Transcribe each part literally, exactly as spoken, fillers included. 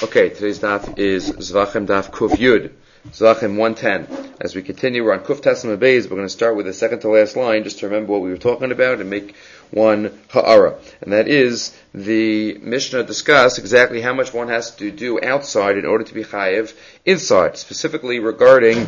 Okay, today's daf is Zvachim Daf Kuf Yud, Zvachim one ten. As we continue, we're on Kuf Tesla Beis. We're going to start with the second to last line, just to remember what we were talking about and make one ha'ara. And that is, the Mishnah discussed exactly how much one has to do outside in order to be chayev inside, specifically regarding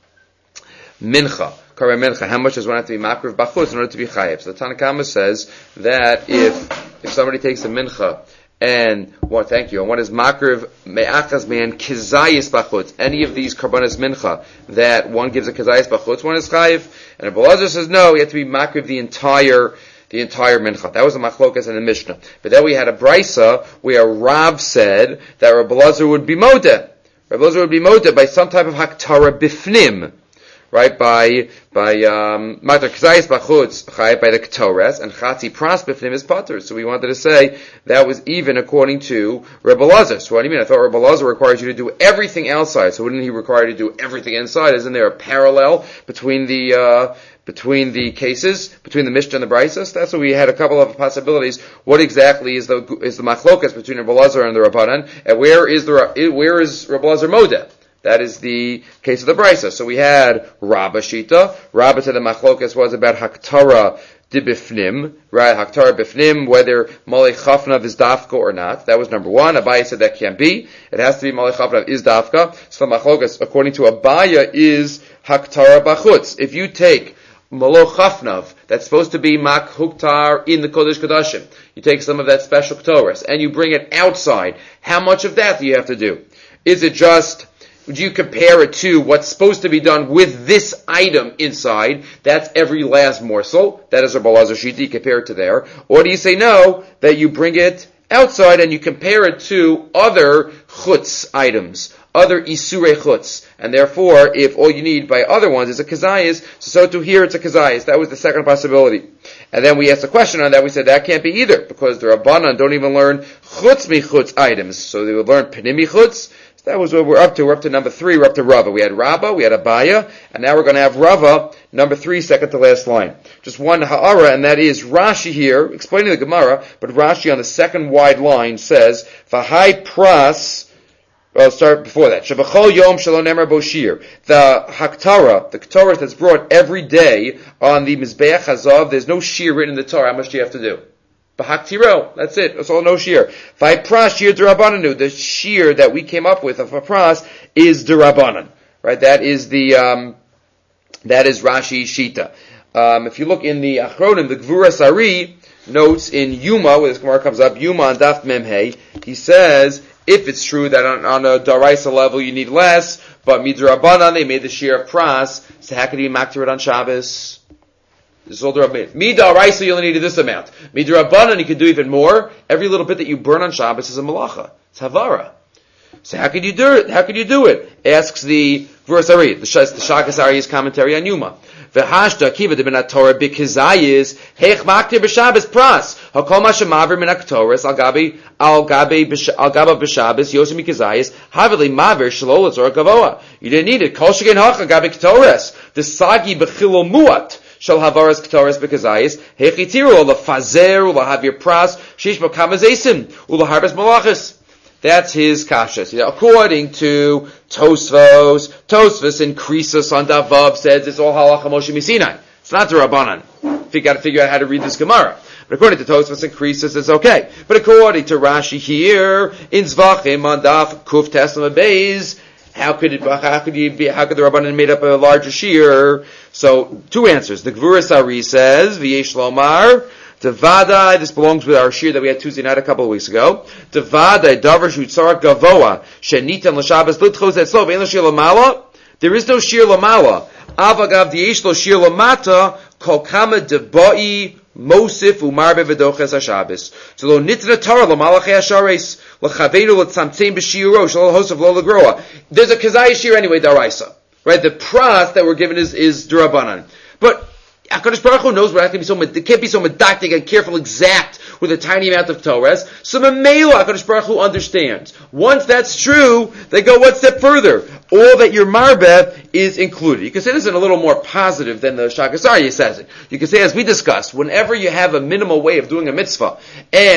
mincha. Karei mincha, how much does one have to be makriv bachutz in order to be chayev? So the Tanna Kama says that if if somebody takes a mincha, and well, thank you. And one is makriv me'achaz man kizayis bachutz. Any of these karbanas mincha that one gives a kizayis bachutz, one is chayiv. And Rebbe Elazar says no, you have to be makriv the entire the entire mincha. That was the machlokas in the Mishnah. But then we had a brisa where Rav said that Rebbe Elazar would be modeh. Rebbe Elazar would be modeh by some type of haktara bifnim. Right, by, by, um, matar kizayis bachutz, chayiv by the ketores, and chatzi pras b'fnim is pater. So we wanted to say that was even according to Rebbe Elazar. So what do you mean? I thought Rebbe Elazar required you to do everything outside. So wouldn't he require you to do everything inside? Isn't there a parallel between the, uh, between the cases, between the Mishnah and the Braisos? That's what we had a couple of possibilities. What exactly is the, is the machlokas between Rebbe Elazar and the Rabbanan? And where is the, where is Rebbe Elazar modeh? That is the case of the Brisa. So we had Rabba Shita. Rabba said the machlokas was about Haktara Dibifnim, right? Haktara Bifnim, whether Malei Chafnav is Dafka or not. That was number one. Abaya said that can't be. It has to be Malei Chafnav is Dafka. So the machlokas, according to Abaya, is Haktara Bachutz. If you take Malo Chafnav, that's supposed to be Mak Huktar in the Kodesh Kodashim, you take some of that special Ktoras, and you bring it outside, how much of that do you have to do? Is it just, would you compare it to what's supposed to be done with this item inside? That's every last morsel. That is a Rebbe Elazar Shita. You compare it to there. Or do you say no, that you bring it outside and you compare it to other chutz items, other isurei chutz, and therefore, if all you need by other ones is a kazayis, so, so to here it's a kazayis. That was the second possibility. And then we asked a question on that. We said that can't be either, because the Rabbanan don't even learn chutz mi chutz items. So they would learn penimi chutz. That was what we're up to. We're up to number three. We're up to Rava. We had Rabba, we had Abaya, and now we're going to have Rava, number three, second to last line. Just one ha'ara, and that is Rashi here, explaining the Gemara, but Rashi on the second wide line says, V'hai pras, well, start before that. Shavachol yom shalom nemer boshir. The haktara, the ketara that's brought every day on the Mizbeach Hazav, there's no shir written in the Torah. How much do you have to do? B'haktiro, that's it. That's all, no shir. V'hai shir d'Rabbananu. The shir that we came up with of a pras is d'Rabbanan. Right? That is the, um, that is Rashi Shita. Um, if you look in the Achronim, the Gvura Sari notes in Yuma, where this Gemara comes up, Yuma on Daf Memhei, he says, if it's true that on, on a Daraisa level you need less, but Midrabanan, they made the shir of pras, so how could you maktir it on Shabbos? This is all the Rabbanan. Midaraisa, you only needed this amount. Midrabanan, you can do even more. Every little bit that you burn on Shabbos is a malacha. It's havara. So how could you do it? How could you do it? Asks the verse Ari, the Shagas Ari's commentary on Yuma. V'hashta kiva de ben Torah b'kizayis heich maktir b'Shabbos pras hakol ma shemaver min haktoras al gabi al gabi al gaba b'Shabbos yosim mikizayis haveli maver shelo l'tzor gavoa. You didn't need it. Kol shegen hacha gabi ktoras the sagi b'chilo muat. Shall havaras k'taras b'kazayis hechitiru ulafazer ulahavir pras shish b'kamazesim ulaharbas malachis. That's his kashas. You know, according to Tosfos, Tosfos in Krisos on Davav says it's all halacha Moshe Misinai. It's not the Rabbanan. You got to figure out how to read this Gemara. But according to Tosfos and Krisos, it's okay. But according to Rashi here in Zvachim on Daf Kuf Tesla Beis, how could it? How could you be? How could the Rabbanan made up a larger shir? So two answers. The Gvura Sari says V'yesh Lomar. Devadai, this belongs with our shir that we had Tuesday night a couple of weeks ago. Devadai, davar shutzar gavoa, shenitan l'shabbos litchos etzlo, ve'en l'shir l'mala. There is no shir l'mala. Avagav diyesh lo shir l'mata, kol kama deba'i, mosif umarbe v'doches ha-shabbos. So lo nitna tara l'malachei ha-shares, l'chavenu l'tzamtzem b'shiro, shalo hosav lo l'groa. There's a kazai shir anyway, daraisa. Right? The pras that we're given is, is d'Rabbanan. But HaKadosh Baruch Hu knows what has to be so, it can't be so medactic and careful, exact, with a tiny amount of Torahs. So Mamela, HaKadosh Baruch Hu understands. Once that's true, they go one step further. All that your marbeh is included. You can say this in a little more positive than the Shagasari says it. You can say, as we discussed, whenever you have a minimal way of doing a mitzvah, and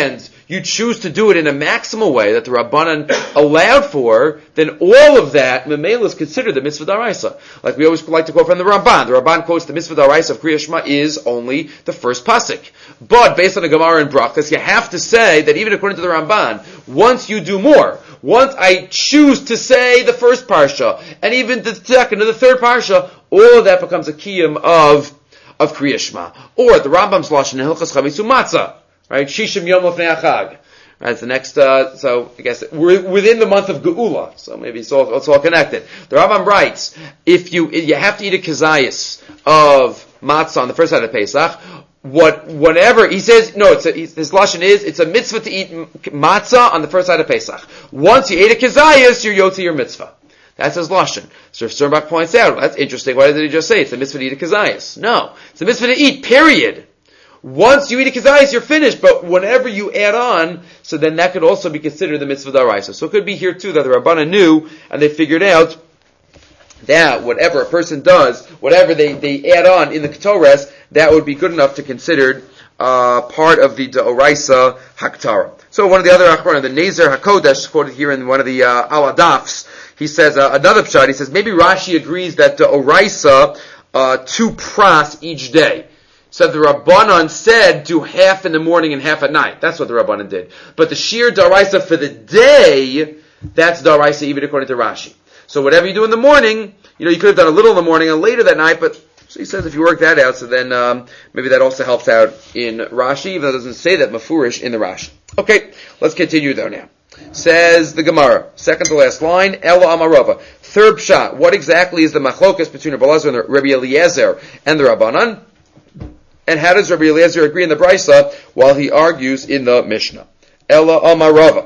you choose to do it in a maximal way that the Rabbanan allowed for, then all of that, Memela, is considered the mitzvah d'oraisa. Like we always like to quote from the Ramban. The Ramban quotes the mitzvah d'oraisa of Kriya Shema is only the first pasuk. But based on the Gemara and Brachas, you have to say that even according to the Ramban, once you do more, once I choose to say the first parsha, and even the second or the third parsha, all of that becomes a kiyum of of Kriya Shema. Or the Rambam's lashon in Hilchos Chametzu Matzah, right? Shishim Yom Lefnei Achag. Right, it's the next, uh, so I guess we're within the month of Geula, so maybe it's all, it's all connected. The Rambam writes, if you, you have to eat a kazayas of matzah on the first side of Pesach, what, whatever, he says, no, it's a, his lashon is, it's a mitzvah to eat matzah on the first side of Pesach. Once you ate a kazayas, you're yotzi your mitzvah. That's his lashon. So Sternbach points out, well, that's interesting. Why did he just say it's a mitzvah to eat a kazayas? No. It's a mitzvah to eat, period. Once you eat a kazayas, you're finished. But whenever you add on, so then that could also be considered the mitzvah d'oraisa. So it could be here too that the Rabbanan knew and they figured out that whatever a person does, whatever they, they add on in the ketores, that would be good enough to consider uh, part of the d'oraisa haktara. So one of the other achronim, the Nezer HaKodesh, quoted here in one of the uh, aladafs, he says uh, another pshat. He says maybe Rashi agrees that the d'oraisa uh, two pras each day. So the Rabbanan said do half in the morning and half at night. That's what the Rabbanan did. But the sheer d'oraisa for the day, that's d'oraisa even according to Rashi. So whatever you do in the morning, you know, you could have done a little in the morning and later that night, but so he says if you work that out, so then um, maybe that also helps out in Rashi, even though it doesn't say that mafurish in the Rashi. Okay, let's continue though now. Says the Gemara, second to last line, Ela Amarava. Third pshat, what exactly is the machlokas between Rabbi Elazar and Rabbi Eliezer and the Rabbanan? And how does Rabbi Eliezer agree in the Brisa while he argues in the Mishnah? Ela Amarava.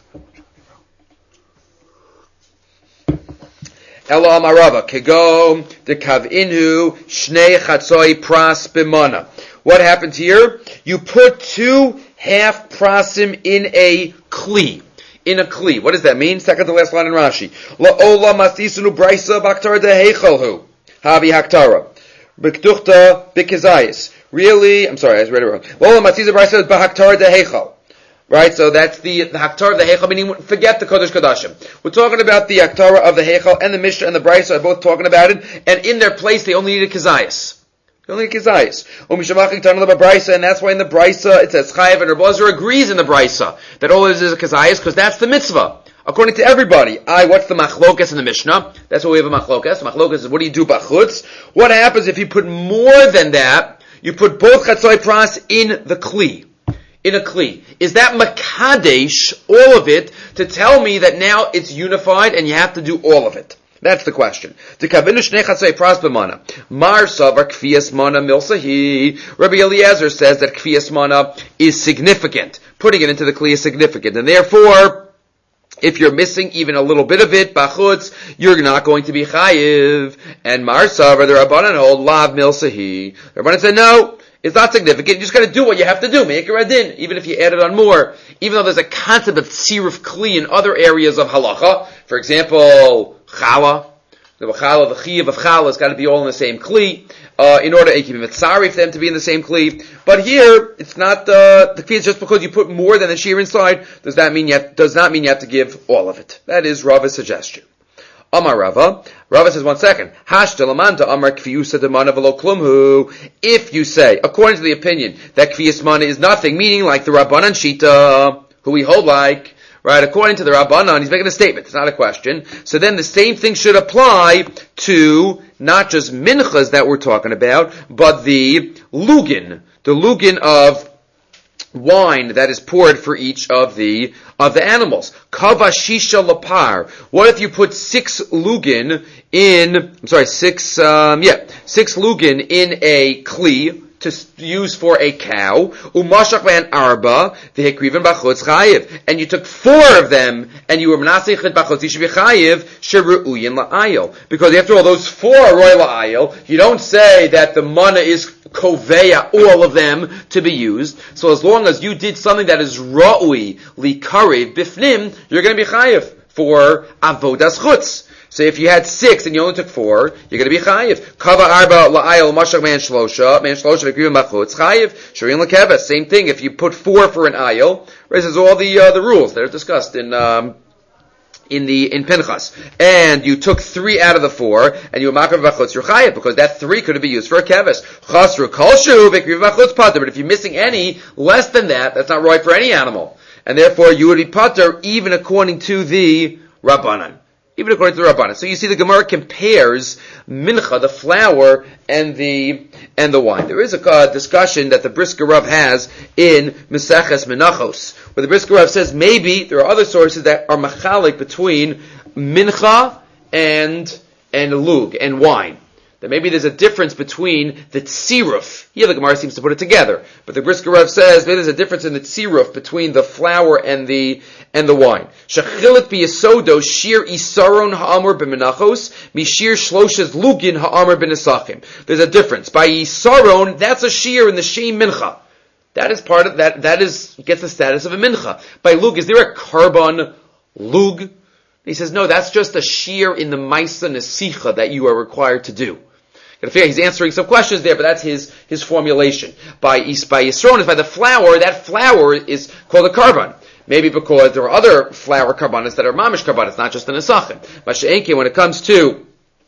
Ela Amarava. Kego de Kavinu Shnei Chatzoi Pras Bimana. What happened here? You put two half prasim in a kli. In a kli. What does that mean? Second to last line in Rashi. La'ola masisunu Brisa Baktara de Heichalhu. Havi Haktara. B'ktuchta b'kezayis. Really, I'm sorry, I read it wrong. La'ola masisunu Brisa Baktara de Heichal. Right, so that's the, the Haktara of the Heichal, meaning forget the Kodesh Kodashim. We're talking about the Haktara of the Heichal, and the Mishnah and the Brisa are both talking about it, and in their place they only need a Kezayis. They only need a Kezayis. And that's why in the Brisa it says Chayev, and Rabbi Elazar agrees in the Brisa that all it is is a Kezayis, because that's the mitzvah. According to everybody. I, what's the Machlokas in the Mishnah? That's what we have a Machlokas. The Machlokas is what do you do Bachutz? What happens if you put more than that? You put both Chatzoi Pras in the Kli. In a kli. Is that makadesh, all of it, to tell me that now it's unified and you have to do all of it? That's the question. To kavinu shnei chatzei pras b'mana. Mar savar kfiyas mana milsahi. Rabbi Eliezer says that kfiyas mana is significant. Putting it into the kli is significant. And therefore, if you're missing even a little bit of it, bachutz, you're not going to be chayiv. And Mar savar, the Rabbanan hold, lav milsahi. The Rabbanan said, no. It's not significant. You just got to do what you have to do. Make a radin, even if you added on more. Even though there's a concept of tziruf kli in other areas of halacha. For example, chala. The chala, the chiyuv of chala has got to be all in the same kli. Uh, in order to keep it sorry for them to be in the same kli. But here, it's not uh, the kli is just because you put more than the shear inside. Does that mean you have, does not mean you have to give all of it? That is Rava's suggestion. Amar Rava. Rava says, one second. Hashtalamanta Amar Kfiyusa Demana Velo Klumhu. If you say, according to the opinion, that Kfiyus Mana is nothing, meaning like the Rabbanan Shita, who we hold like, right, according to the Rabbanan, he's making a statement, it's not a question. So then the same thing should apply to not just minchas that we're talking about, but the lugin, the lugin of wine that is poured for each of the of the animals. Kavashisha lapar. What if you put six lugin in? I'm sorry, six. Um, yeah, six lugin in a kli to use for a cow. Umashach van arba v'hekriven bachutz chayiv. And you took four of them, and you were menasechet bachutz yishav chayiv sheruuyin la'ayil. Because after all, those four are roy la'ayil. You don't say that the mana is koveya, all of them to be used. So as long as you did something that is ra'ui likariv bifnim, you're going to be chayiv for avodas chutz. So if you had six and you only took four, you're going to be chayiv. Kava arba la'ayil mashach man shlosha, man shlosha v'kriva machutz, chayiv. Shirin l'keves, same thing. If you put four for an ayil, right, this is all the, uh, the rules that are discussed in, um, in the, in Pinchas. And you took three out of the four, and you were makar v'achutz, you're chayiv, because that three could be used for a keves. Chasru kolshu v'kriva machutz pater, but if you're missing any less than that, that's not right for any animal. And therefore you would be pater even according to the Rabbanan. Even according to the Rabbanan. So you see the Gemara compares mincha, the flour, and the and the wine. There is a uh, discussion that the Brisker Rav has in Meseches Menachos, where the Brisker Rav says maybe there are other sources that are machalik between mincha and and lug, and wine. That maybe there's a difference between the tziruf. Here the Gemara seems to put it together. But the Brisker Rav says maybe there's a difference in the tziruf between the flour and the and the wine. Shechilit biyasodo shir isaron ha'amur b'menachos mishir shloshes lugin ha'amur b'nesachim. There's a difference. By isaron, that's a shir in the shem mincha. That is part of that. That is gets the status of a mincha. By lug, is there a carbon lug? He says no. That's just a shir in the maisa nesicha that you are required to do. He's answering some questions there, but that's his, his formulation. By, by Yisron, by the flour, that flour is called a carbon. Maybe because there are other flour carbonates that are mamish carbonates, not just the nesachim. Masha'enke, when it comes to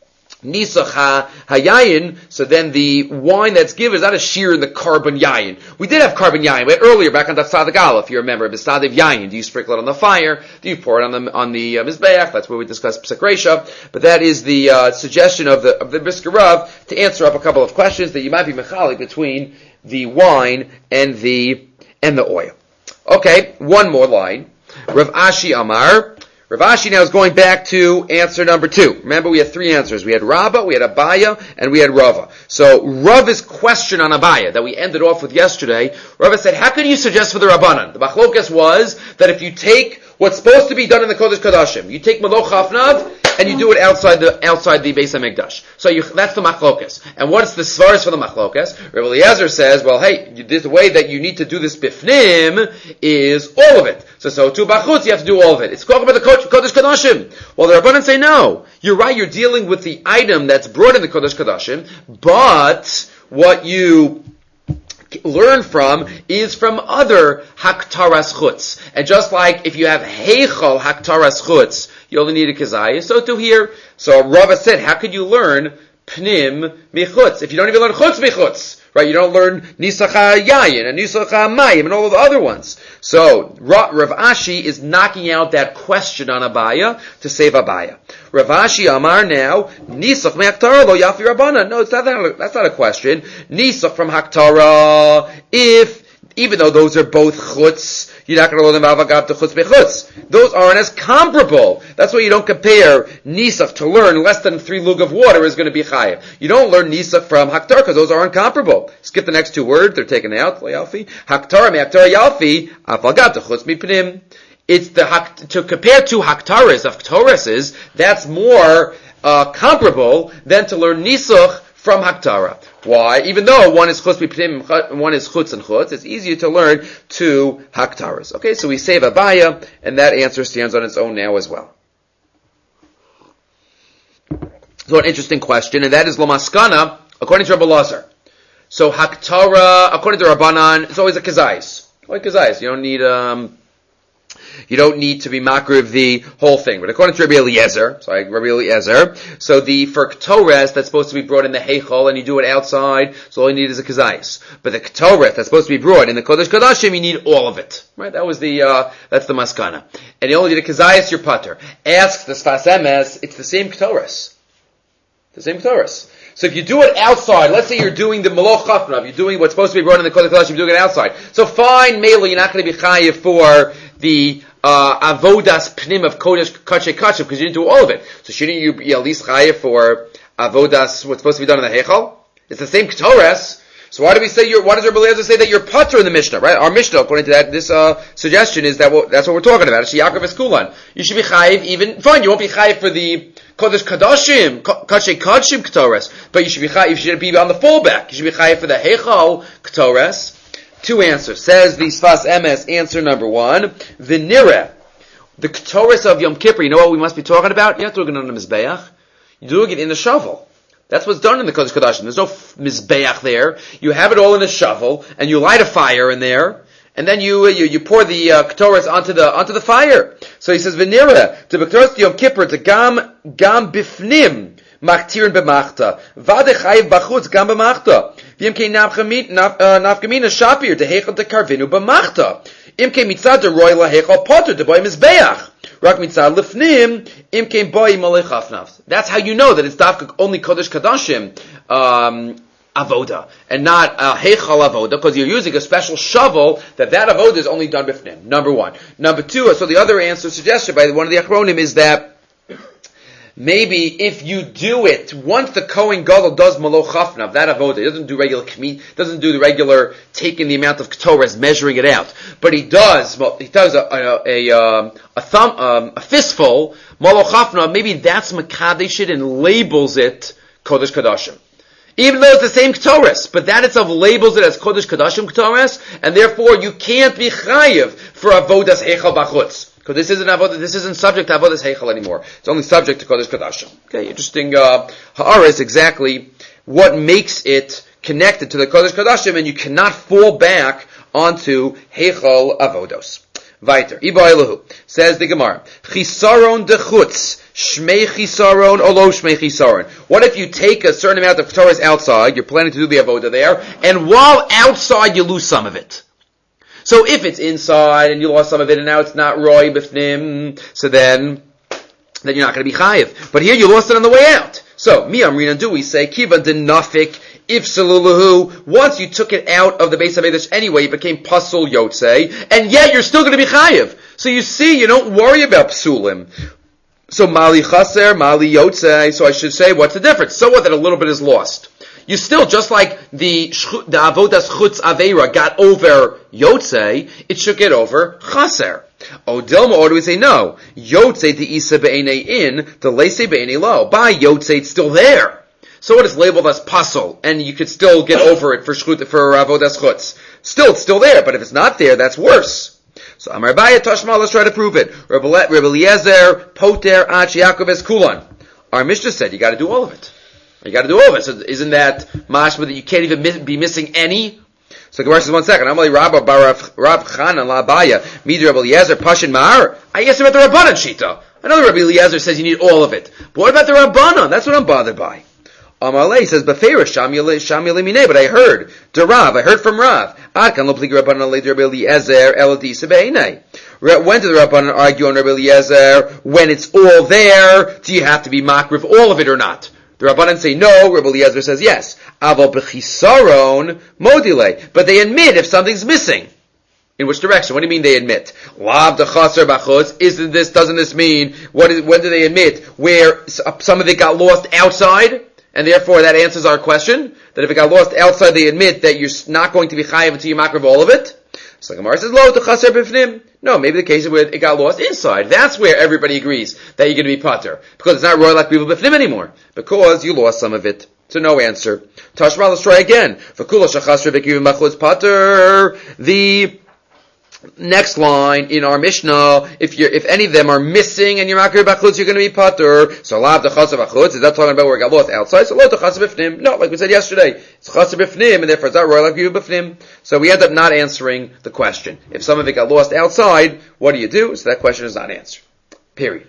nisach hayayin, so then the wine that's given is not a shear in the carbon yayin. We did have carbon yayin. We had earlier back on Tzadik Aleph, if you remember, B'Sadev yayin. Do you sprinkle it on the fire? Do you pour it on the on the uh, mizbeach? That's where we discussed Pesach Reisha. But that is the uh, suggestion of the of the Brisker Rav to answer up a couple of questions that you might be mechalik between the wine and the and the oil. Okay, one more line. Rav Ashi Amar. Rav Ashi now is going back to answer number two. Remember, we had three answers. We had Rabba, we had Abaya, and we had Rava. So, Rava's question on Abaya that we ended off with yesterday, Rava said, how can you suggest for the Rabbanan? The Machlokas was that if you take what's supposed to be done in the Kodesh Kodashim, you take Maloch Hafnav, and you do it outside the outside the Beis HaMikdash. So you, that's the Machlokas. And what's the Svaras for the Machlokas? Rav Eliezer says, well, hey, you, this, the way that you need to do this Bifnim is all of it. So, so to Bachutz, you have to do all of it. It's called about the Kodesh Kodashim. Well, the Rabbanan say, no. You're right, you're dealing with the item that's brought in the Kodesh Kodashim, but what you learn from is from other haktaras chutz. And just like if you have heichal haktaras chutz, you only need a kazayah, so too here. So Rava said, how could you learn pnim michutz? If you don't even learn chutz michutz, right? You don't learn nisach yayin and nisach mayim and all of the other ones. So Rav Ashi is knocking out that question on Abaya to save Abaya. Rav Ashi Amar now, nisach me'haktara lo yafi Rabbana. No, it's not that, that's not a question. Nisach from haktara, if even though those are both chutz, you're not going to learn them avagav to chutz bechutz. Those aren't as comparable. That's why you don't compare nisach to learn less than three lug of water is going to be chayav. You don't learn nisach from haktar because those aren't comparable. Skip the next two words; they're taken out. Yalfi haktar me haktar yalfi avagav to chutz mipnim. It's the hak, to compare two haktaras of ktorases. That's more uh, comparable than to learn nisach from haktara. Why? Even though one is chutz mipnim and one is chutz and chutz, it's easier to learn two haktaras. Okay, so we save Abaya, and that answer stands on its own now as well. So an interesting question, and that is Lamaskana, according to Rabbi Lazar. So haktara, according to Rabbanan, it's always a kazayis. Always kazayis. You don't need, um, You don't need to be makriv the whole thing. But according to Rabbi Eliezer, sorry, Rabbi Eliezer, so the, for Ktores, that's supposed to be brought in the Heichal, and you do it outside, so all you need is a Kazayis. But the Ktores, that's supposed to be brought in the Kodesh Kodashim, you need all of it. Right? That was the, uh, that's the Maskana. And you only need a Kazayis, your Pater. Ask the Sfas Emes, it's the same Ktores. The same Ktores. So if you do it outside, let's say you're doing the Maloch Chafnav, you're doing what's supposed to be brought in the Kodesh Kodashim, you're doing it outside. So fine, Mela, you're not going to be chayiv for the uh, avodas pnim of kodesh kache kache because you didn't do all of it. So shouldn't you be at least chayiv for avodas what's supposed to be done in the heichal? It's the same ketores. So why do we say you're? Why does Rabbi Eliezer say that you're patur in the Mishnah? Right? Our Mishnah, according to that, this uh, suggestion is that what, that's what we're talking about. It's Yaakov Eskulan. You should be chayiv even fine. You won't be chayiv for the kodesh kadashim kache kachim ketores, but you should be chayiv. You should be on the fallback. You should be chayiv for the heichal ketores. Two answers. Says the Sfas Emes, answer number one, V'nireh, the Ketores of Yom Kippur, you know what we must be talking about? You're not doing it on the Mizbeach. You're doing it in the shovel. That's what's done in the Kodesh Kodashim. There's no Mizbeach there. You have it all in a shovel, and you light a fire in there, and then you you, you pour the uh, Ketores onto the onto the fire. So he says, V'nira, to Ketores Yom Kippur, to Gam, Gam Bifnim, Machtirin B'machta, Vade Chayiv Bachutz, Gam B'machta, V'yimkei Nafkamina Shapir, to Hechel to Karvinu B'machta, Imkei Mitzad de Roy La Hechel Potter, to Boy Mizbeach. Rak mitzad lifnim imkein boy malei chafnavs. That's how you know that it's dafka only kodesh kadashim um, avoda and not uh, heichal avoda, because you're using a special shovel that that avoda is only done bifnim. Number one. Number two. So the other answer suggested by one of the achronim is that maybe if you do it once the Kohen Gadol does malo chafnav, that avoda, he doesn't do regular kmi, doesn't do the regular taking the amount of ketores, measuring it out, but he does well, he does a a, a, um, a thumb um, a fistful malo chafnav. Maybe that's makadesh it and labels it kodesh kadashim, even though it's the same ketores, but that itself labels it as kodesh kadashim ketores, and therefore you can't be chayiv for avodas heichal bachutz. Because this isn't avodah, this isn't subject to avodas heichal anymore. It's only subject to kodesh kadashim. Okay, interesting. Uh, ha'ara is exactly what makes it connected to the kodesh kadashim, and you cannot fall back onto heichal avodos. Weiter. Iba Elahu says the Gemara. Chisaron dechutz shmei chisaron olo shmei chisaron. What if you take a certain amount of Torahs outside? You're planning to do the avodah there, and while outside you lose some of it. So if it's inside and you lost some of it and now it's not roy b'fnim, so then, then you're not going to be chayiv. But here you lost it on the way out. So, mi amrina do we say, kiva denafik if salulahu, once you took it out of the base of Eidish anyway, it became pasul yotzei, and yet you're still going to be chayiv. So you see, you don't worry about psulim. So mali chaser, mali yotzei, so I should say, what's the difference? So what that a little bit is lost. You still, just like the the avodas chutz aveira got over yotzei, it should get over chaser. Oh, Dilma, or do we say no? Yotzei the isa be'enei in, the leise be'enei lo. By yotzei, it's still there. So it is labeled as pasul, and you could still get over it for shchut, for avodas chutz. Still, it's still there, but if it's not there, that's worse. So Amar Baya Tashma, let's try to prove it. Rabbi Eliezer, Poter, Ach, Yaakov, Es Kulan. Our Mishnah said you got to do all of it. You got to do all of it. So isn't that mashma that you can't even miss, be missing any? So Gemara says, one second. I'm only Rabba Bar Rav Chanan La Abaya Midi Rabbi Eliezer Pashin Mar. I asked him about the Rabbanan Shita. I know the Rabbi Eliezer says you need all of it, but what about the Rabbanan? That's what I'm bothered by. Amalei says Beferish Sham Yelimine, but I heard the Rav. I heard from Rav. Adkan Lo Pligi Rabbanan Le Rabbi Eliezer Eladi Sebeine. When did the Rabbanan argue on Rabbi Eliezer? When it's all there, do you have to be makriv all of it or not? The Rabbanan say no, Rabbi Eliezer says yes. Aval b'chisaron modile. But they admit if something's missing. In which direction? What do you mean they admit? Lav dechaser b'chutz. Isn't this, doesn't this mean, what is, when do they admit? Where some of it got lost outside? And therefore that answers our question. That if it got lost outside, they admit that you're not going to be chayiv until you makriv all of it. So Gemara says, lo dechaser b'fnim. No, maybe the case is where it got lost inside. That's where everybody agrees that you're going to be pater. Because it's not roy like people b'fnim anymore. Because you lost some of it. So no answer. Tashma, let's try again. V'kula shachasra v'kivim machutz pater. The next line in our Mishnah, if you if any of them are missing and you're makir b'chutz, you're going to be pater. So lav dechaser b'chutz, is that talking about where it got lost outside? So lo dechaser b'fnim. No, like we said yesterday, it's chaser b'fnim, and therefore it's not roy like people b'fnim. So we end up not answering the question. If some of it got lost outside, what do you do? So that question is not answered. Period.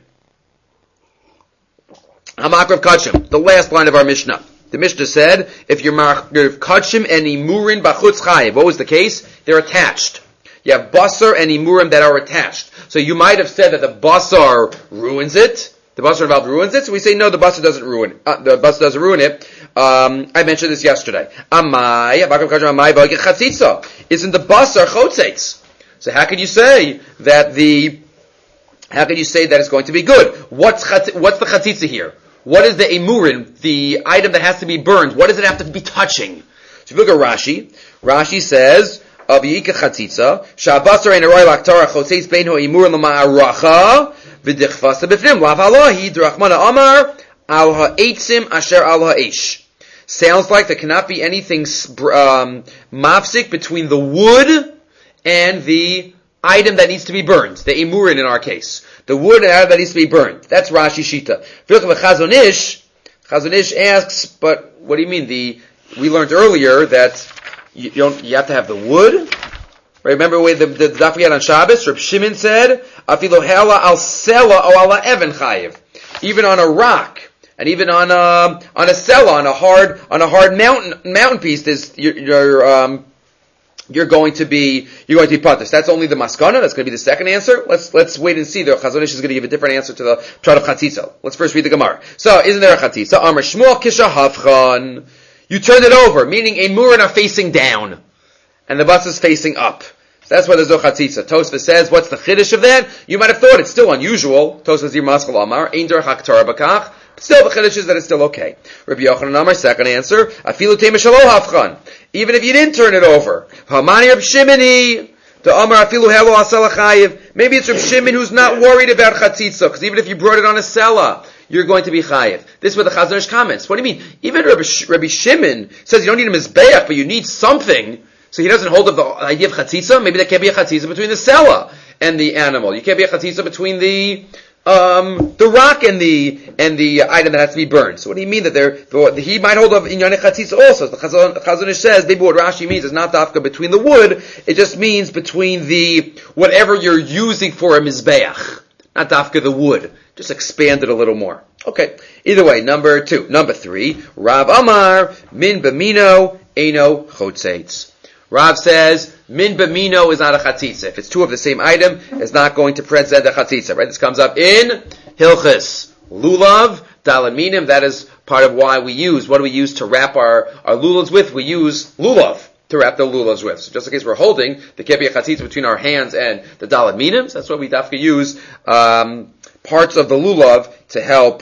Hamakrav kachim, the last line of our Mishnah. The Mishnah said, if you're makrav kachim and imurin b'chutz chayiv, what was the case? They're attached. You have basar and imurim that are attached. So you might have said that the basar ruins it. The basar involved ruins it. So we say no, the basar doesn't ruin it. Uh, the basar doesn't ruin it. Um, I mentioned this yesterday. Amai, isn't the basar chotzeitz? So how can you say that the how can you say that it's going to be good? What's chatz, what's the chatzitza here? What is the imurim, the item that has to be burned? What does it have to be touching? So if you look at Rashi, Rashi says. Abiyika chatzitza, sha'abasar ein aroi laktara chotzeitz beinu imur l'ma'aracha, v'dichvasa b'fnim, lav halahi, d'rachmana amar, al ha'eitzim asher al ha'esh. Sounds like there cannot be anything um, mafsik between the wood and the item that needs to be burned, the imurin in our case. The wood out of that needs to be burned. That's Rashi Shita. Chazon Ish, Chazon Ish asks, but what do you mean? The we learned earlier that you, you don't you have to have the wood. Right, remember the the, the daf we had on Shabbos? Reb Shimon said, "Afilo hela al sela o ala even chayiv." Even on a rock, and even on a on a sela, on a hard on a hard mountain mountain piece, there's you're, you're um. You're going to be, you're going to be patus. That's only the maskana. That's going to be the second answer. Let's, let's wait and see. The Chazon Ish is going to give a different answer to the pshat of chatzitza. Let's first read the Gemara. So, isn't there a chatzitza? Amar Shmuel kisha havchan. You turn it over, meaning a murin are facing down, and the bus is facing up. So that's why there's no chatzitza. Tosfos says, what's the chiddush of that? You might have thought it's still unusual. Tosfos yir maskal amar, ein derech haktar bakach. Still, the chiddush is that it's still okay. Rabbi Yochanan Amar, second answer, afilu tema shalo havchan. Even if you didn't turn it over. Hamani Reb Shimoni, the Amar afilu helo asela chayiv. Maybe it's Reb Shimon who's not worried about chatzitza, because even if you brought it on a sela, you're going to be chayiv. This is what the Chazon Ish comments. What do you mean? Even Rabbi, Sh- Rabbi Shimon says you don't need a mizbeach, but you need something, so he doesn't hold of the idea of chatzitza. Maybe there can't be a chatzitza between the sela and the animal. You can't be a chatzitza between the Um, the rock and the and the item that has to be burned. So what do you mean that there? He might hold of inyanei chatzitza also. The Chazon Ish says maybe what Rashi means is not dafka between the wood. It just means between the whatever you're using for a mizbeach, not dafka the wood. Just expand it a little more. Okay. Either way, number two, number three. Rav Amar min b'mino eino chotzeitz. Rav says, min b'mino is not a chatzitza. If it's two of the same item, it's not going to present a chatzitza, right? This comes up in Hilchis. Lulav, daled minim, that is part of why we use, what do we use to wrap our, our lulavs with? We use lulav to wrap the lulavs with. So just in case we're holding, there can't be a chatzitza between our hands and the daled minims. That's why we have to use, um, parts of the lulav to help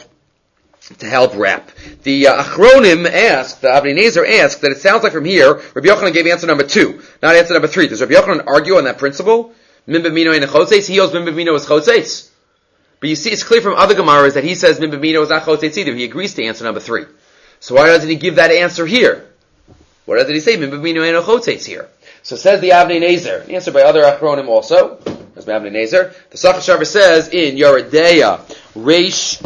to help wrap. The uh, Achronim asked, the Avnei Nezer asked, that it sounds like from here, Rabbi Yochanan gave answer number two, not answer number three. Does Rabbi Yochanan argue on that principle? Min b'mino ein chotzeitz, he holds min b'mino is chotzeitz. But you see, it's clear from other Gemaras that he says min b'mino is not chotzeitz either. He agrees to answer number three. So why doesn't he give that answer here? Why doesn't he say min b'mino ein chotzeitz here? So says the Avnei Nezer, answered by other Achronim also, as Avnei Nezer, the Sachar Shavar says in Yoredeya, Reish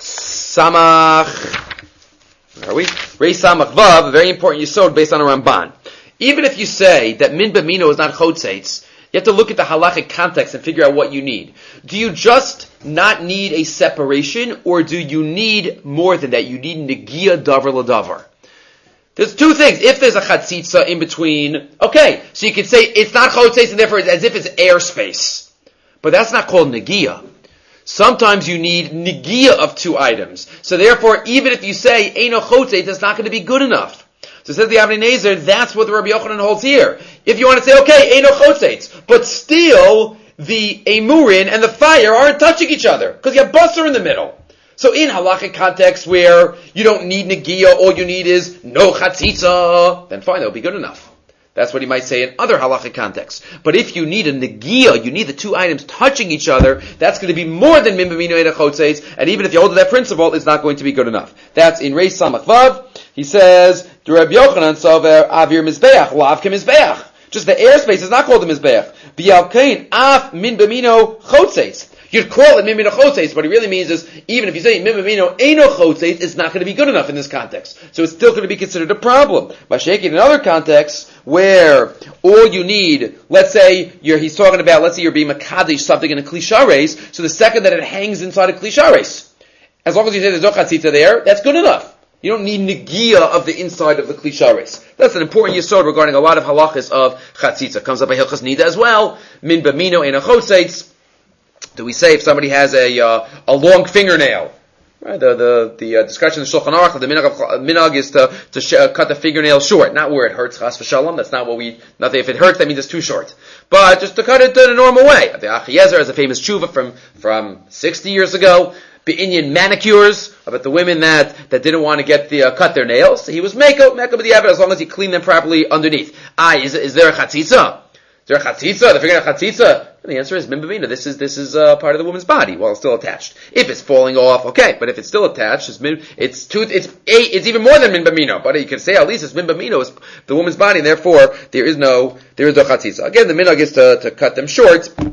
Samach, where are we? Reish Samach Vav, a very important yisod based on a Ramban. Even if you say that min b'mino is not chotzeitz, you have to look at the halachic context and figure out what you need. Do you just not need a separation, or do you need more than that? You need negia davar l'davar. There's two things. If there's a chatzitza in between, okay, so you can say it's not chotzeitz and therefore it's as if it's airspace. But that's not called negia. Sometimes you need negia of two items. So therefore, even if you say eino chotzeitz, that's not going to be good enough. So says the Avnei Nezer, that's what the Rabbi Yochanan holds here. If you want to say, okay, eino chotzeitz, but still the emurin and the fire aren't touching each other because you have basar in the middle. So in halachic context where you don't need negia, all you need is no chatzitza, then fine, that'll be good enough. That's what he might say in other halachic contexts. But if you need a negia, you need the two items touching each other, that's going to be more than min b'mino ein chotzeitz, and even if you hold to that principle, it's not going to be good enough. That's in Reish Samach Vav. He says, the Rabbi Yochanan saver avir mizbeach, lav ke mizbeach. Just the airspace is not called a mizbeach. B'yalkein af min b'mino chotzeitz. You'd call it min b'mino chotzeitz, what he really means is, even if you say min b'mino eino chotzeitz, it's not going to be good enough in this context. So it's still going to be considered a problem. By shaking in other contexts, where all you need, let's say you're, he's talking about, let's say you're being makadish something in a klishares, so the second that it hangs inside a klishares, as long as you say there's no chatzitza there, that's good enough. You don't need negia of the inside of the klishares. That's an important yesod regarding a lot of halachas of chatzitza. Comes up by Hilchas Nida as well. Min b'mino ein chotzeitz. Do we say if somebody has a uh, a long fingernail? Right, the the the uh, discussion in the Shulchan Aruch, the minhag, of, minhag is to to sh- uh, cut the fingernail short, not where it hurts. Chas v'shalom. That's not what we. Nothing. If it hurts, that means it's too short. But just to cut it the normal way. The Achiezer has a famous tshuva from from sixty years ago. Be'inyan manicures about the women that, that didn't want to get the uh, cut their nails. He was meko meko with the abbot as long as he cleaned them properly underneath. Ah, is is there a chatzitza? Is there a chatzitza? The figure of chatzitza? And the answer is min b'mino. This is this is uh, part of the woman's body while it's still attached. If it's falling off, okay. But if it's still attached, it's min, it's two, it's eight, it's even more than min b'mino. But you can say at least it's min b'mino is the woman's body, and therefore there is no there is no chatzitza. Again, the minhag is to to cut them short.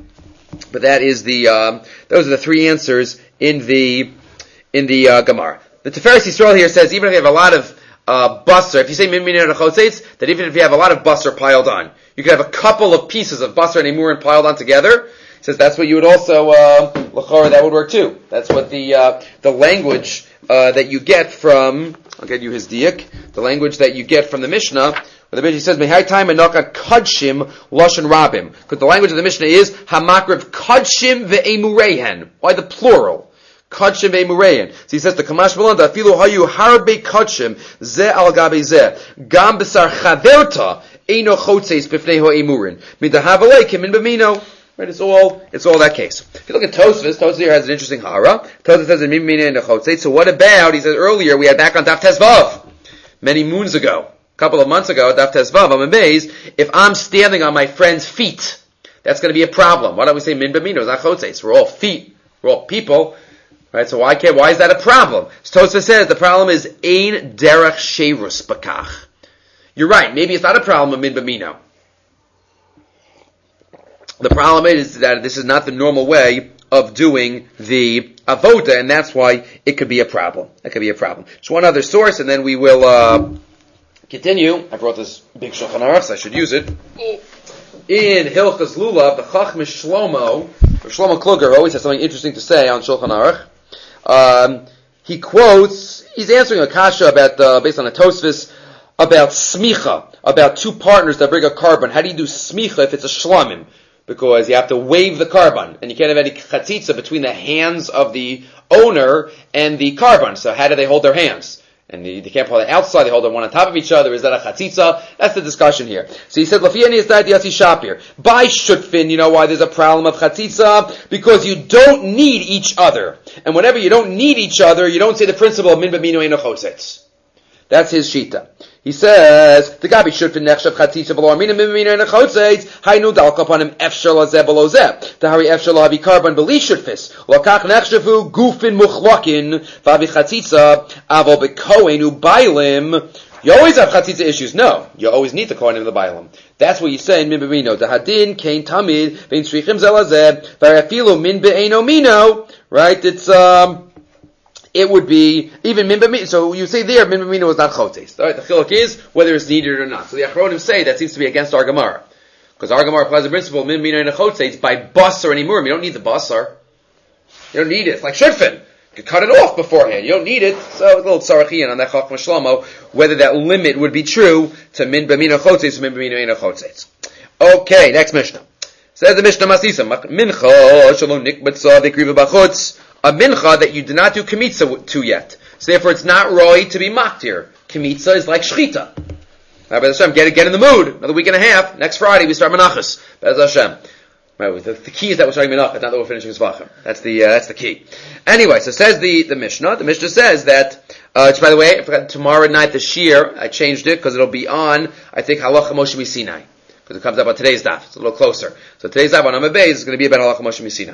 But that is the um, those are the three answers in the in the uh, Gemara. The Tiferes Yisrael here says even if you have a lot of uh, basar, if you say min minin chotzeitz, that even if you have a lot of basar piled on, you could have a couple of pieces of basar and emurin piled on together. He says that's what you would also lachora uh, that would work too. That's what the uh, the language uh, that you get from. I'll get you his diak. The language that you get from the Mishnah. Where the Mishnah says, "Mehai time enaka kadshim lashon rabim," because the language of the Mishnah is hamakriv kadshim ve'emurehen. Why the plural? Kadshim ve'emurehen. So he says the Kamash Malanda afilu hayu harbe kadshim ze al gabe ze gam besar chaverta eino chotzeis b'fnei ha'emurin midahavalei kimin b'mino. Right, it's all it's all that case. If you look at Tosfos, Tosfos here has an interesting hara. Tosfos says in min mina and chotzeis. So what about? He said earlier we had back on Daf Tezvav many moons ago. Couple of months ago, Daf Tezvav, I'm amazed, if I'm standing on my friend's feet, that's going to be a problem. Why don't we say min b'mino? It's not chotzeis. We're all feet. We're all people. Right? So why can't, why is that a problem? So Tosfos says the problem is ein derech sheirus bakach. You're right. Maybe it's not a problem of min b'mino. The problem is that this is not the normal way of doing the avoda, and that's why it could be a problem. That could be a problem. Just one other source, and then we will, uh, continue. I brought this big Shulchan Aruch, so I should use it. In Hilchas Lulav, the Chacham Shlomo, Shlomo Kluger always has something interesting to say on Shulchan Aruch. Um, he quotes, he's answering a kasha about, uh, based on a Tosfos, about smicha, about two partners that bring a carbon. How do you do smicha if it's a shlamim? Because you have to wave the carbon, and you can't have any chatzitza between the hands of the owner and the carbon. So how do they hold their hands? And they, they can't hold it outside, they hold them one on top of each other. Is that a chatzitza? That's the discussion here. So he said, Lafiani is that Yasi Shapir. By Shutfin, you know why there's a problem of chatzitza? Because you don't need each other. And whenever you don't need each other, you don't say the principle of min b'mino eino chotzeitz. That's his shita. He says, the Gabi Shutfin nechshav chatzitza below min b'mino eino chotzeitz, hainu dalk upon him efshar lazeh below zeh. Tahari efshar lavi carbon beli shutfis. Lokach nechshavu gufin muchlakin, vavi chatzitza, avo bekohen ubailim. You always have chatzitza issues. No. You always need the kohen and the bailim. That's what you say in min b'mino. The hadin, kain tamid, vein shrichim zelazeh, v'arafilu min b'eino mino. Right? It's, um, it would be, even min b'mino, so you say there, min b'mino is not chotzeis. Alright, the chiluk is whether it's needed or not. So the Achronim say that seems to be against our Gemara. Because our Gemara applies the principle, min b'mino and chotzeis, by basar and emurim. You don't need the basar. You don't need it. It's like shutfin. You could cut it off beforehand. You don't need it. So a little tzarachian on that Chacham Shlomo, whether that limit would be true to min b'mino chotzeis or min b'mino and chotzeis. Okay, next Mishnah. Says the Mishnah Masisa, mincha shalom nikbatza v'kriva b'chutz. A mincha that you did not do kemitza to yet. So therefore it's not roy to be maktir. Kemitza is like shchita. Right, Be'ez Hashem, get, get in the mood. Another week and a half. Next Friday we start Menachos. Be'ez Hashem. Right, the, the key is that we're starting Menachos, not that we're finishing Zvachim. That's the, uh, that's the key. Anyway, so says the, the Mishnah. The Mishnah says that, uh, which by the way, I forgot, tomorrow night the Shir, I changed it because it'll be on, I think, Halacha Moshe Misinai. Because it comes up on today's daf. It's a little closer. So today's daf on Amud Beis is going to be about Halacha Moshe Misinai.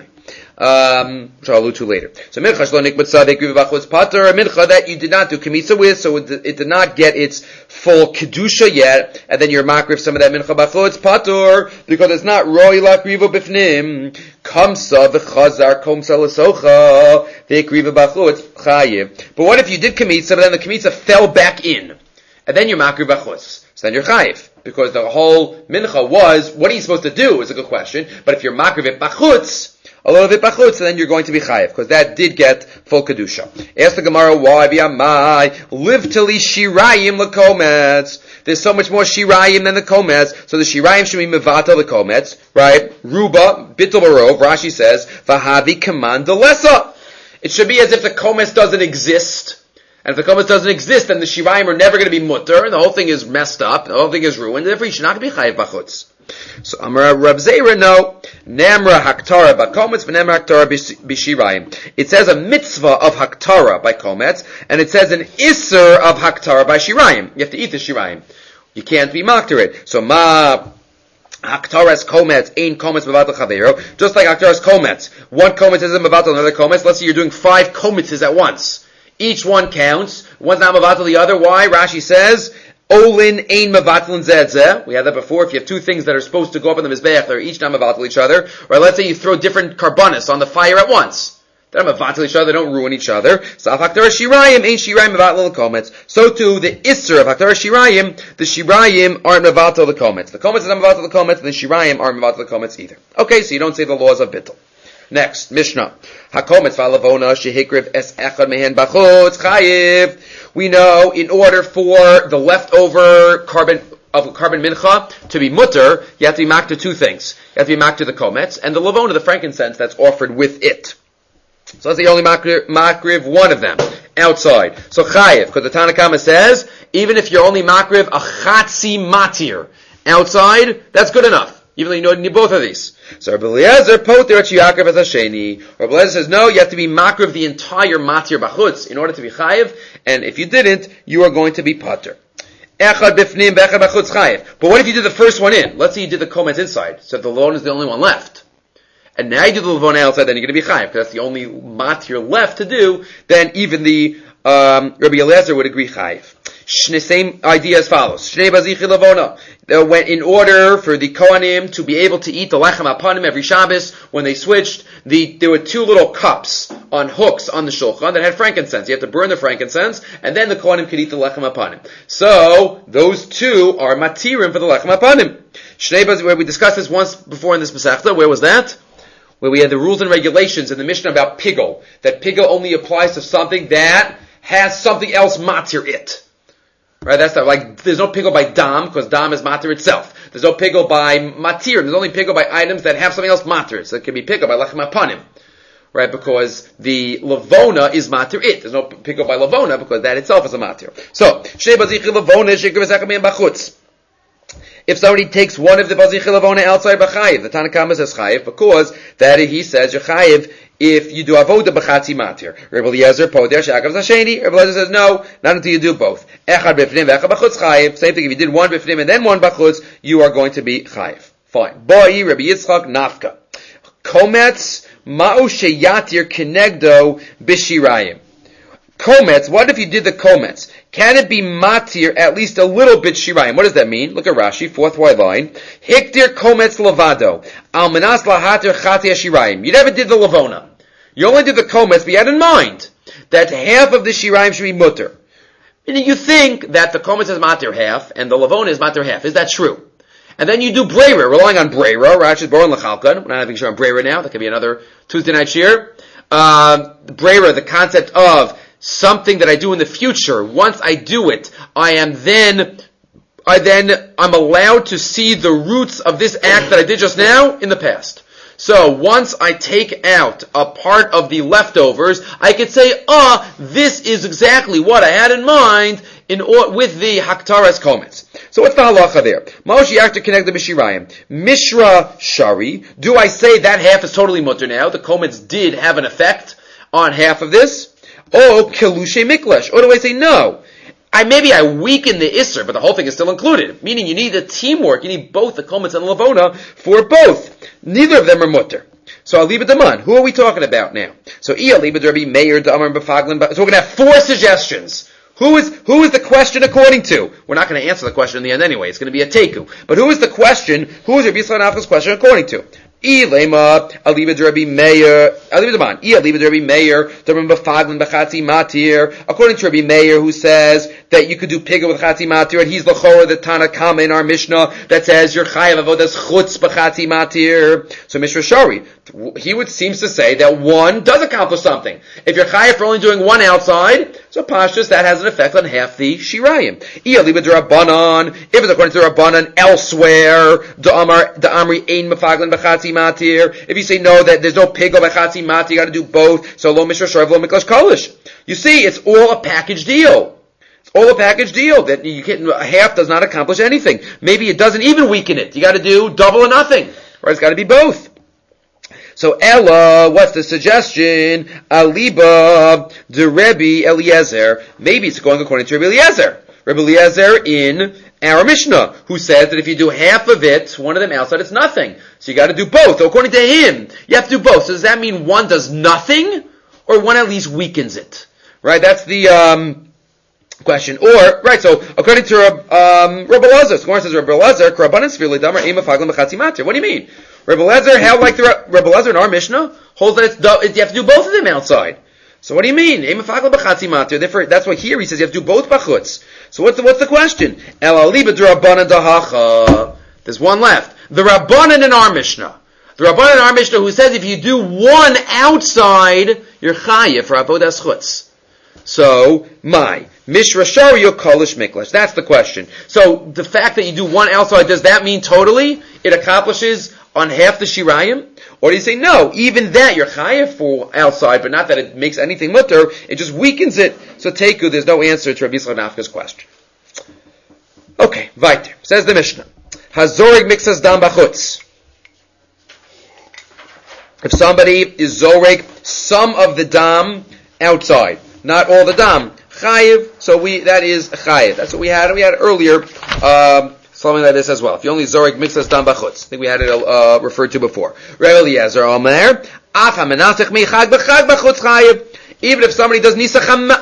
Um, which I'll allude to later. So mincha shlo nikbatza v'ekriva b'chutz pater, a mincha that you did not do kemitza with, so it, it did not get its full kedusha yet, and then you're makrif some of that mincha b'chutz pater, because it's not roi lakriva b'fnim, kamsa v'chazar komsa l'socha v'ekriva b'chutz chayiv. But what if you did kemitza, but then the kemitza fell back in, and then you're makrif b'chutz? So then you're chayiv. Because the whole mincha was, what are you supposed to do is a good question, but if you're makrif it b'chutz, a little bit bachutz, then you're going to be chayiv, because that did get full kedusha. Ask the Gemara, why b'yamai live tili shirayim lekometz? There's so much more shirayim than the kometz, so the shirayim should be mevata lekometz, right? Ruba bittul barov. Rashi says vahavi command lesa. It should be as if the kometz doesn't exist, and if the kometz doesn't exist, then the shirayim are never going to be mutter, and the whole thing is messed up, the whole thing is ruined. Therefore, you should not be chayiv bachutz. So Amar Rab Zera, no. Namra haktara b'kometz v'namra haktara b'shirayim. It says a mitzvah of haktara by kometz, and it says an isser of haktara by shirayim. You have to eat the shirayim. You can't be makter it. So ma haktaras kometz ein kometz mevatel chavero. Just like haktaras kometz, one kometz isn't mevatel another kometz. Let's say you're doing five kometzes at once. Each one counts. One's not mevatel the other. Why? Rashi says Olin ein mevatlin zedzeh. We had that before. If you have two things that are supposed to go up in the mizbeach, they're each not mevatel each other. Or let's say you throw different karbanis on the fire at once. They're not mevatel each other, they don't ruin each other. So too, the isser of hakdara shirayim, the shirayim aren't mevatel the komets. The komets are not mevatel the komets, and the shirayim aren't mevatel the komets either. Okay, so you don't say the laws of bittul. Next, Mishnah. Hakometz v'alavona shehikriv es echad mehen bachutz chayiv. We know in order for the leftover carbon of carbon mincha to be mutter, you have to be makter two things. You have to be makter the komets and the lavona, the frankincense that's offered with it. So that's the only makriv, makriv one of them outside. So chayiv, because the Tanna Kama says even if you're only makriv a chatzi matir outside, that's good enough. Even though you know you need both of these. So Rabbi Eliezer poter et Yaakov as Hasheni. Rabbi Eliezer says, no, you have to be makriv the entire matir bachutz in order to be chayiv, and if you didn't, you are going to be pater. Echad bifnim be'echad bachutz chayiv. But what if you did the first one in? Let's say you did the komets inside, so the lavon is the only one left. And now you do the lavon outside, then you're going to be chayiv, because that's the only matir left to do, then even the um, Rabbi Eliezer would agree chayiv. Same idea as follows. Shnei bazichi lavona. When, in order for the Kohanim to be able to eat the lechem apanim every Shabbos, when they switched, the, there were two little cups on hooks on the shulchan that had frankincense. You have to burn the frankincense, and then the Kohanim could eat the lechem apanim. So, those two are matirim for the lechem apanim. Shnei bazichi, where we discussed this once before in this Masechta, where was that? Where we had the rules and regulations in the Mishnah about pigel. That pigel only applies to something that has something else matir it. Right, that's not, like, there's no pigel by dam, because dam is matir itself. There's no pigel by matir, there's only pigel by items that have something else matir. So it can be pigel by lechem apanim. Right, because the lavona is matir it. There's no pigel by lavona, because that itself is a matir. So, shnei bazichi lavona, shekriv esachem mehen bachutz. If somebody takes one of the bazichi lavona outside b'chayiv, the Tanna Kama says chayiv, because that he says you're chayiv if you do avoda b'chatzi matir. Rabbi Eliezer poder she'akav zasheni. Rabbi Eliezer says no, not until you do both. Echad b'fnim v'echad b'chutz chayiv. Same thing. If you did one b'fnim and then one b'chutz, you are going to be chayiv. Fine. Boi Rabbi Yitzchak nafka. Kometz ma'u sheyatir kenegdo b'shirayim. Komets, what if you did the komets? Can it be matir at least a little bit shirayim? What does that mean? Look at Rashi, fourth wide line. Hiktir komets lavado. Almanas lahatir chati shirayim. You never did the lavona. You only did the komets, but you had in mind that half of the shirayim should be mutter. Meaning you think that the komets is matir half, and the lavona is matir half. Is that true? And then you do breira, relying on breira. Rashi's born lechalkan. We're not having sure on breira now. That could be another Tuesday night shir. Uh, breira, the concept of something that I do in the future. Once I do it, I am then, I then, I'm allowed to see the roots of this act that I did just now in the past. So once I take out a part of the leftovers, I could say, ah, this is exactly what I had in mind in or, with the haktaras komets. So what's the halacha there? Ma'oshi yakter connected b'shirayim. Mishra shari. Do I say that half is totally mutter now? The komets did have an effect on half of this. Oh, kelushe miklash. Or do I say no? I maybe I weaken the isser, but the whole thing is still included. Meaning you need the teamwork. You need both the komets and the lavona for both. Neither of them are mutter. So I'll leave it to man. Who are we talking about now? So I'll leave it to Rabbi Meir, Damar, Befaglan. So we're going to have four suggestions. Who is who is the question according to? We're not going to answer the question in the end anyway. It's going to be a teku. But who is the question? Who is Rabbi Yisrael Nafka's question according to? Ilema, Aliva Rabbi Meir, Aliva Daman, Aliva Rabbi Meir, Daman Befaglan B'Chatzi Matir, according to Rabbi Meir, who says that you could do pigah with Chatzi Matir, and he's the Chora, the Tanna Kama in our Mishnah, that says, you're Chayav Avodas Chutz B'Chatzi Matir. So Mishra Shari, he would seems to say that one does accomplish something. If you're Chayav for only doing one outside, so Pashtus, that has an effect on half the Shirayim. Aliva Rabbanan, if it's according to Rabbanan elsewhere, Da'amar, Da'amri Ein Mefaglan B'Chatzi Matir. If you say no, that there's no pigel by Chatzi Matir, you got to do both. So lo mishra sharav lo miklash kolish. You see, it's all a package deal. It's all a package deal that you get half does not accomplish anything. Maybe it doesn't even weaken it. You got to do double or nothing. Right? It's got to be both. So Ella, what's the suggestion? Aliba de Rebbe Eliezer. Maybe it's going according to Rebbe Eliezer. Rebbe Eliezer in our Mishnah, who says that if you do half of it, one of them outside, it's nothing. So you got to do both. So according to him, you have to do both. So does that mean one does nothing, or one at least weakens it? Right? That's the um, Question. Or, right, so, according to um, Rabbi Elazar, Gemara says, Rabbi Elazar, K'Rabbanan Sfir L'Damar Ema Faglam B'Chatzi Matir. What do you mean? Rabbi Elazar held like the Rabbi Elazar in our Mishnah holds that it's, you have to do both of them outside. So what do you mean? Ema Faglam B'Chatzi Matir. Therefore, that's why here he says you have to do both B'chutz. So what's the, what's the question? El Ali B'Drabbanan Dahacha. There's one left. The Rabbanan in our Mishnah. The Rabbanan in our Mishnah who says if you do one outside, you're chayiv for avodas chutz. So, my. Mishra Shario Kolish Miklash. That's the question. So, the fact that you do one outside, does that mean totally it accomplishes on half the Shirayim? Or do you say, no, even that you're chayiv for outside, but not that it makes anything mutter, it just weakens it. So, Teiku, there's no answer to Rabbi Yisrael Nafka's question. Okay, weiter. Says the Mishnah. Hazorig mixas dam bachutz. If somebody is zorig some of the dam outside, not all the dam, chayiv, so we, that is chayiv. That's what we had, we had earlier, um, something like this as well. If you only zorig mixas dam bachutz. I think we had it, uh, referred to before. Rabbi Eliezer Omer, afa menatech mechag b'chag bachutz chayiv. Even if somebody does nisach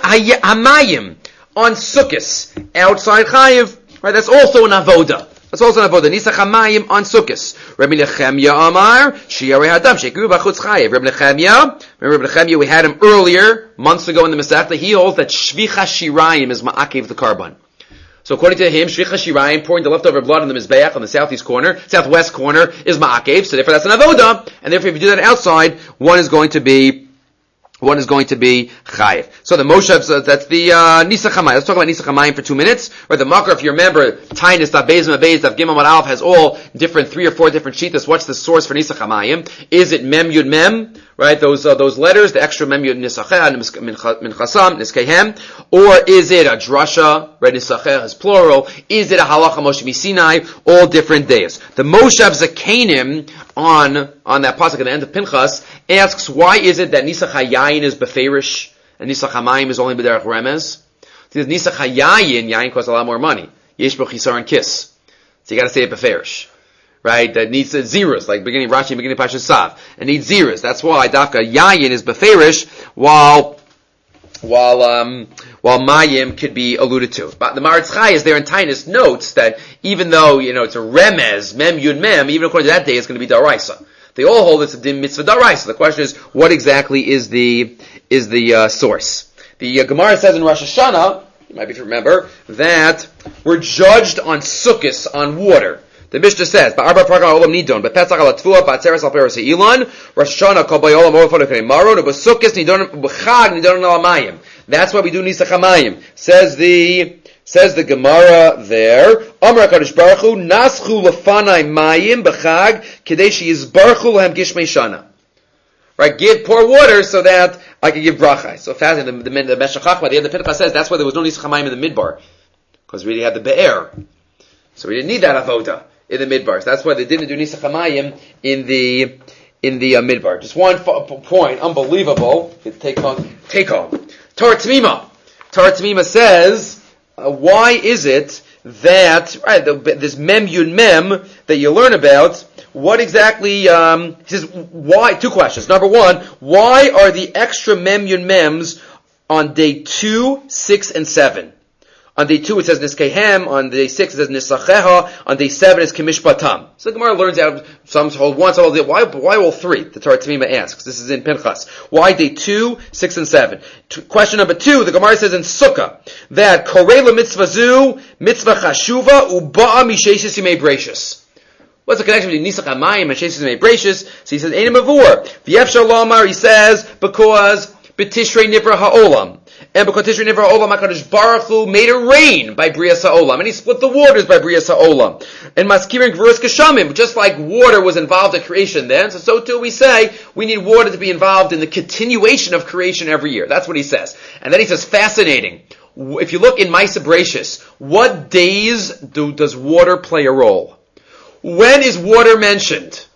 hamayim on sukkis, outside chayiv, right, that's also an avoda. That's also an avoda. Nisach hamayim on sukkis. Rabbi Nechemya Amar, Shiarei Hadam, Shekru Bachutz Chayev. Rabbi Nechemya, remember Rabbi Nechemya, we had him earlier, months ago in the Masechta, he holds that Shvicha Shirayim is Ma'akev the Karban. So according to him, Shvicha Shirayim, pouring the leftover blood on the Mizbeach on the southeast corner, southwest corner, is Ma'akev, so therefore that's an avoda, and therefore if you do that outside, one is going to be One is going to be chayiv. So the Moshe, uh, that's the uh, Nisach Hamayim. Let's talk about Nisach Hamayim for two minutes. Or the Makar, if you remember, Tainus, Daf Beis, Mabez, Daf Gimel, Mad Aleph has all different, three or four different shitas. What's the source for Nisach Hamayim? Is it Mem Yud Mem? Right, those uh, those letters, the extra Mem Yud Nisacheh, Minchasam, Niskehem? Or is it a Drasha, right, Nisacheh is plural? Is it a Halacha Moshe Misinai? All different days. The Moshe Zakanim on on that pasuk at the end of Pinchas asks, why is it that Nisach Hayayin is beferish and Nisach Hamayim is only b'derech remez? Because Nisach Hayayin, yayin costs a lot more money. Yesh bo chisar and kiss. So you gotta say it beferish. Right? That needs uh, zeros, like beginning of Rashi, beginning of Pasha Sav. It needs zeros. That's why Dafka Yayin is beferish, while while um while Mayim could be alluded to. But the Maritz Chai is there in Tainus notes that even though, you know, it's a remez, mem yud mem, even according to that day it's going to be daraisa. They all hold it's a dim mitzvah daraisa. The question is, what exactly is the is the uh, source? The uh, Gemara says in Rosh Hashanah, you might be to remember, that we're judged on sukkis, on water. The Mishnah says, "Ba'arba praga olam nidon, b'pesach al tfua, b'atzeres al peres ilan, Rosh Hashanah kol b'yolam orfod ekei maron, u'b'sukkis nidon b'chag nidon al mayim." That's why we do nisach hamayim. Says the says the Gemara there. Amar Hakadosh Baruch Hu naschu lefanai mayim b'chag kedei sheyizbarchu lehem gishmei shana. Right, give pour water so that I can give bracha. So fascinating. The the, the Meshech Chachma, the end of Pinchas says that's why there was no nisach hamayim in the midbar, because we already had the be'er, so we didn't need that avoda in the midbar. So that's why they didn't do nisach hamayim in the in the uh, midbar. Just one f- point, unbelievable. Take home, take home. Torah T'mima. Torah T'mima says, uh, why is it that right the, this mem yud mem that you learn about? What exactly? Um, he says why. Two questions. Number one, why are the extra mem yud mems on day two, six, and seven? On day two it says Niskehem, on day six it says Nisacheha, on day seven it's Kimishpatam. So the Gemara learns out, some hold one, some hold why, why all three? The Torah T'mima asks. This is in Pinchas. Why day two, six, and seven? T- question number two, the Gemara says in Sukkah, that Korela mitzvah zu, mitzvah chashuva, uba'a mishesis yimei breishis. What's the connection between Nisach Hamayim and Shesis yimei breishis? So he says, Ein Mavur. V'yefshar lomar, he says, because B'tishrei nivra ha'olam. And because Tishrei Nivra Olam HaKadosh Baruch Hu made it rain by Bria Sa'olam, and he split the waters by Bria Sa'olam. And Maskirin Gvurus Kashamim, just like water was involved in creation then, so so too we say, we need water to be involved in the continuation of creation every year. That's what he says. And then he says, fascinating. If you look in Maisa Bereshis, what days do, does water play a role? When is water mentioned?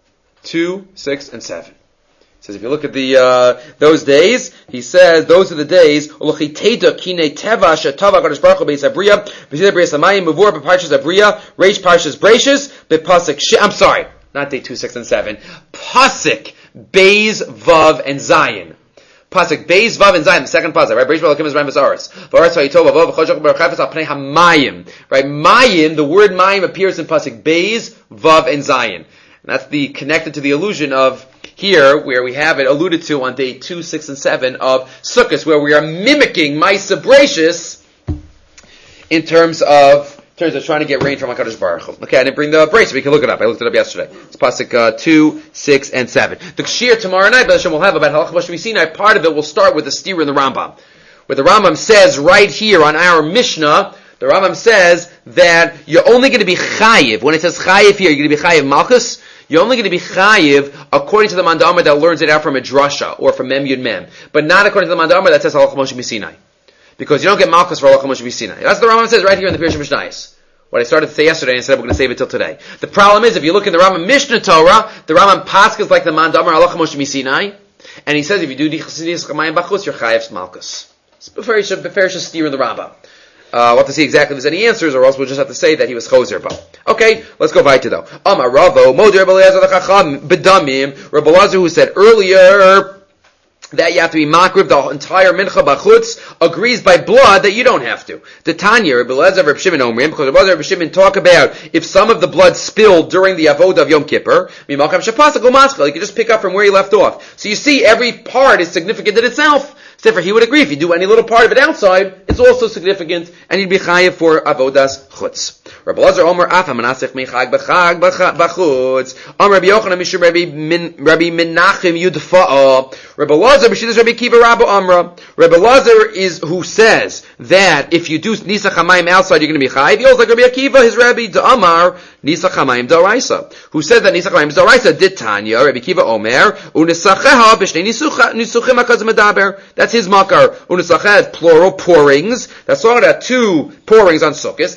Two, six, and seven. He says if you look at the uh, those days, he says those are the days. I'm sorry, not day two, six, and seven. Pasuk, Beis, Vav, and Zayin. Pasuk Beis Vav and Zayin, the second pasuk, right? Breish Balakim is Rambas Aris. V'aretz Vayitov Vav V'choshach B'Rachafetz Al Pnei HaMayim. Right? Mayim, the word Mayim appears in Pasuk Beis, Vav, and Zayin. And that's the connected to the illusion of here, where we have it alluded to on day two, six, and seven of Sukkot, where we are mimicking Maisa Brachus in terms of in terms of trying to get rain from HaKadosh Baruch Hu. Okay, I didn't bring the brace, so we can look it up. I looked it up yesterday. It's Pasuk uh, two, six, and seven. The Kshir tomorrow night, B'Hashem, we'll have about Halach Moshe Sinai. Part of it will start with the steer in the Rambam, where the Rambam says right here on our Mishnah, the Rambam says that you're only going to be chayiv. When it says chayiv here, you're going to be chayiv malchus. You're only going to be chayiv according to the Mandamar that learns it out from a drasha or from Mem Yud Mem, but not according to the Mandamar that says Halach Moshe Sinai. Because you don't get malchus for Halach Moshe Sinai. That's what the Rambam says right here in the Pirush Mishnayos. What I started to say yesterday and I said we're going to save it till today. The problem is, if you look in the Rambam Mishnah Torah, the Rambam Paskas like the Mandamar Halach Moshe Sinai, and he says if you do Dichasinis Chamayim Bachus, you're chayiv malchus. It's Beferish steer in the Rambam. Uh, we'll have to see exactly if there's any answers, or else we'll just have to say that he was choser bo. Okay, let's go weiter though. Amar Ravo, Modir Rebbe Eliezer l'chacham bedamim. Rebbe Eliezer, who said earlier that you have to be makriv the entire mincha b'chutz, agrees by blood that you don't have to. The Tanya, Rebbe Eliezer, Rebbe Shimon Omrim, because Rebbe Eliezer, Rebbe Shimon talk about if some of the blood spilled during the avodah of Yom Kippur, mimakam shapasa go maskal, you can just pick up from where you left off. So you see, every part is significant in itself. Therefore, he would agree if you do any little part of it outside, it's also significant, and you'd be chayiv for avodas chutz. Rabbi Lazar Omer Afa Manasech Mechag B'Chag B'Chutz. Omer Rabbi Yochanan Mishum Rabbi Menachem Yudfa'a. Rabbi Lazar B'Shidduch Rabbi Kiva Rabbi Amra. Rabbi Lazar is who says that if you do Nisach Hamayim outside, you're going to be chayiv. He also like Rabbi Akiva, his Rabbi D'Amar Nisach Hamayim D'Oraisa, who says that Nisach Hamayim D'Oraisa did Tanya. Rabbi Kiva Omer Unesacheha B'Shnei Nisuchim HaKaz Medaber. That's his makar. Unesacheh has plural pourings. That's talking about two pourings on Sukkot.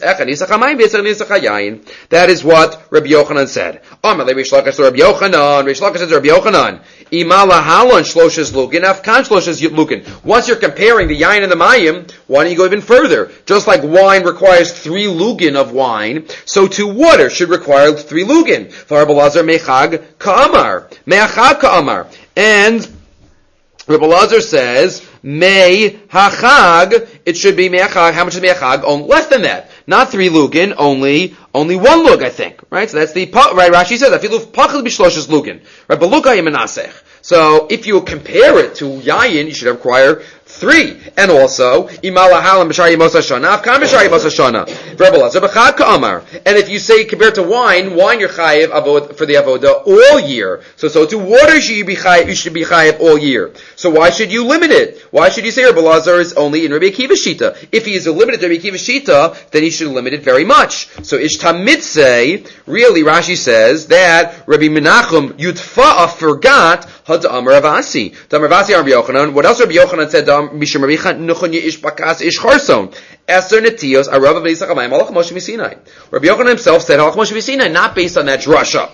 That is what Rabbi Yochanan said. Amar Reish Lakish to Rabbi Yochanan. Reish Lakish says to Rabbi Yochanan, Imala halon shloshes lukin, afkan shloshes lukin. Once you're comparing the yain and the mayim, why don't you go even further? Just like wine requires three lugin of wine, so too water should require three lugin. For Rabbi Lazar mechag ka'amar, me'achag ka'amar, and Rabbi Lazar says, Mei hachag, it should be me'achag. How much is me'achag? Oh, less than that. Not three lugin, only, only one lug, I think. Right? So that's the, right, Rashi says, afilu pachal b'shloshes lugin. Right, but luga yimenasech. So, if you compare it to yayin, you should require three. And also, imala halam b'shari yemos hashana, afkan b'shari yemos hashana. Rebbe Lazar b'chag ka'amar. And if you say compared to wine, wine you're chayiv avod, for the avodah all year. So, so to water you be chayiv, you should be chayiv all year. So why should you limit it? Why should you say Rebbe Lazar is only in Rabbi Akiva's shita? If he is limited to Rabbi Akiva's shita, then he should limit it very much. So Ishtam Mitzeh, really Rashi says that Rabbi Menachem Yudfa'a forgot Had Amar Avasi. Amar Avasi Rabbi Yochanan. What else Rabbi Yochanan said? Mishum Rabbi Nuchon Ish Bakas Ish Charson. Esther Netios Arav V'Yisach Hamayim Halach Moshe Sinai. Rabbi Yochanan himself said Halach Moshe Sinai, not based on that drasha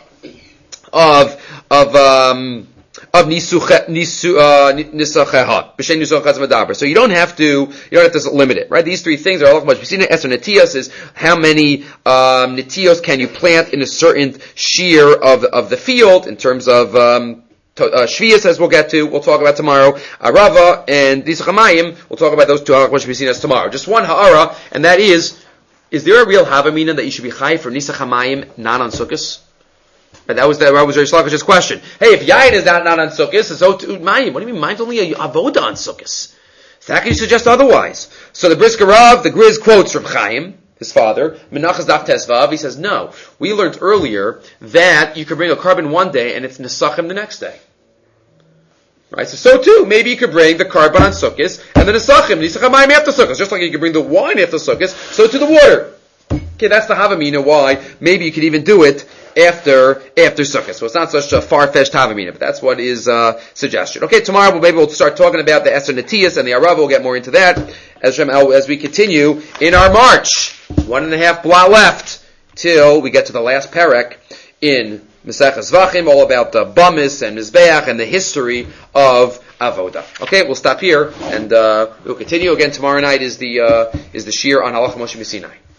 of of um of nisuche nisu uh nisacheha b'shen nisuchas medaber. So you don't have to you don't have to limit it, right? These three things are Halach Moshe Sinai. Esther Netios is how many um netios can you plant in a certain shear of of the field in terms of um Uh, Shvius, as we'll get to, we'll talk about tomorrow. Arava and Nisach Hamayim, we'll talk about those two halachos which we've seen as tomorrow. Just one ha'ara, and that is, is there a real havamina that you should be chayiv for Nisach Hamayim not on Sukkos? And that was that was Reish Lakish's question. Hey, if yayin is not, not on Sukkos, so to Mayim. What do you mean? Mine's only a avoda on Sukkos. So how can you suggest otherwise? So the Brisker Rav, the Grizz quotes from Chaim, his father, Menachas Daf Tesvav, he says, no, we learned earlier that you could bring a carbon one day and it's Nesachim the next day. Right? So, so too, maybe you could bring the carbon on Sukkos and the Nesachim, Nisach Hamayim after Sukkos. Just like you could bring the wine after Sukkos, so to the water. Okay, that's the Havamina why maybe you could even do it after after Sukkot. So it's not such a far-fetched Havamina, but that's what is uh, suggestion. Okay, tomorrow we'll maybe we'll start talking about the Esther Netias and the Arava. We'll get more into that as, as we continue in our march. One and a half blot left till we get to the last perek in Maseches Zvachim, all about the Bamis and Mizbeach and the history of Avoda. Okay, we'll stop here and uh, we'll continue again tomorrow night. Is the uh, is the Shir on Halach Moshe Sinai.